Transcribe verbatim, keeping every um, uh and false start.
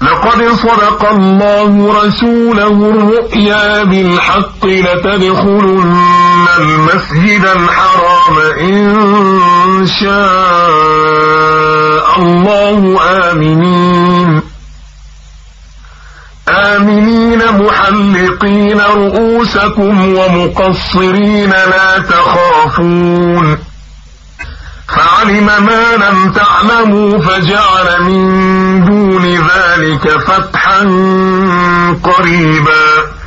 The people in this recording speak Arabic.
لقد صدق الله رسوله الرؤيا بالحق لتدخلن المسجد الحرام إن شاء الله آمنين آمنين محلقين رؤوسكم ومقصرين لا تخافون فعلم ما لم تعلموا فجعل من دون ذلك فتحا قريبا